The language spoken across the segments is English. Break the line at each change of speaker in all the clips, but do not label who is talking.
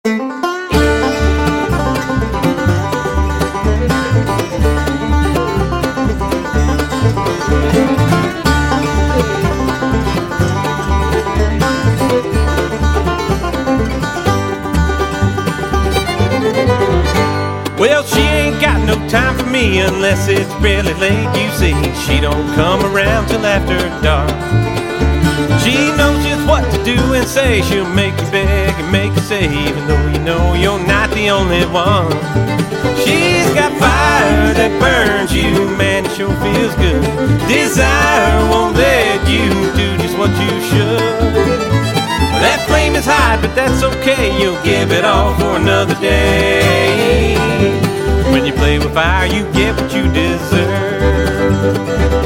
Well, she ain't got no time for me unless it's really late. You see, she don't come around till after dark. She knows just what to do and say. She'll make you beg and make you say, even though you know you're not the only one. She's got fire that burns you, man, it sure feels good. Desire won't let you do just what you should. That flame is hot, but that's okay. You'll give it all for another day. When you play with fire, you get what you deserve.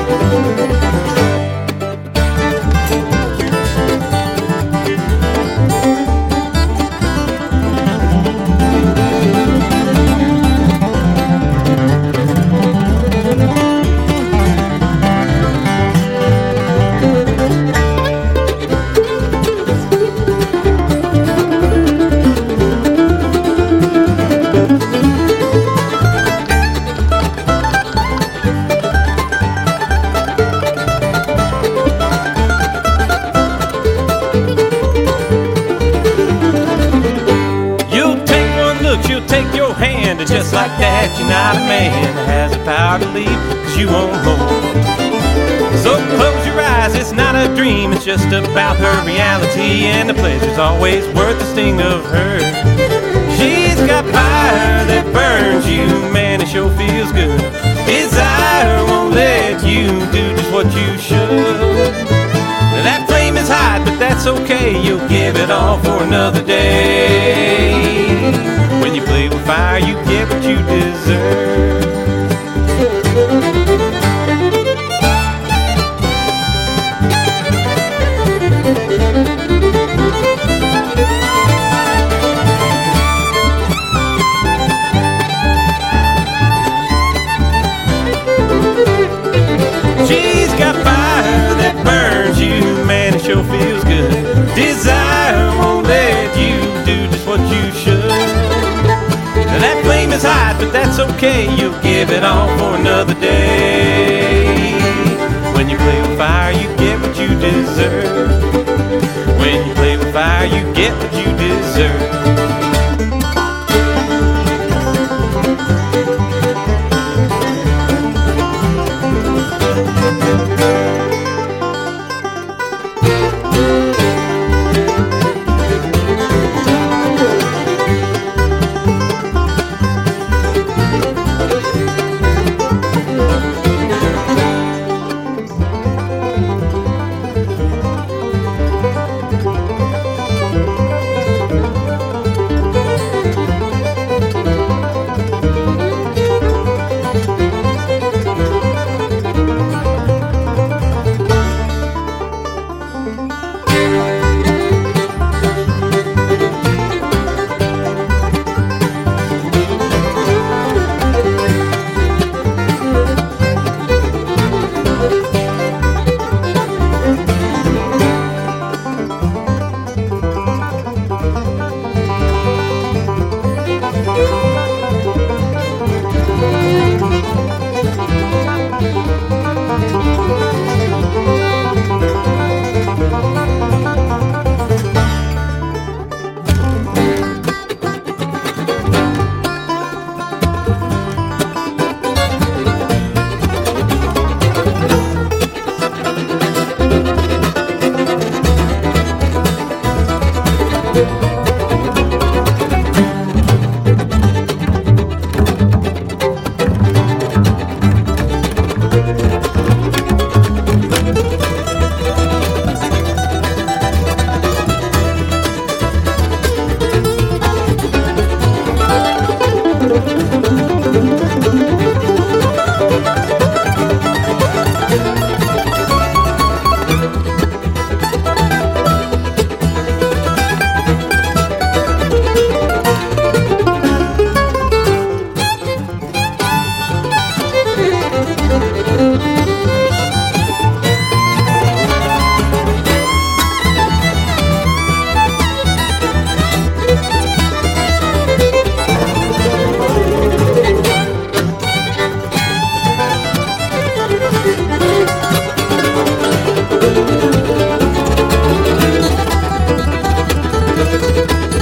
Just like that, you're not a man that has the power to leave, 'cause you won't hold. So close your eyes, it's not a dream, it's just about her reality, and the pleasure's always worth the sting of her. She's got fire that burns you, man, it sure feels good. Desire won't let you do just what you should. That flame is hot, but that's okay, you'll give it all for another day. When you play with fire, you get what you deserve. She's got fire that burns you, man, it sure feels good. Desire won't let you do just what you should. That flame is hot, but that's okay, you'll give it all for another day. When you play with fire, you get what you deserve. When you play with fire, you get what you deserve.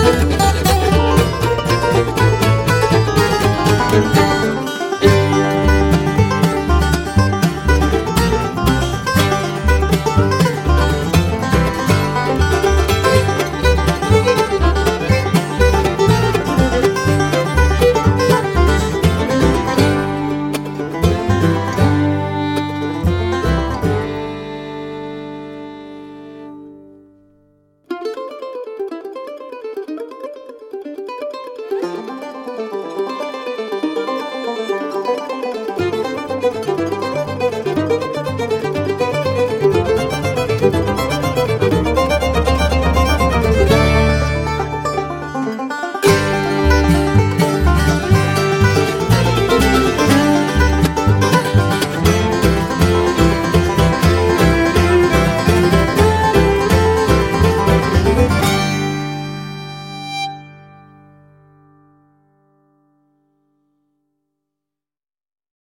Thank you.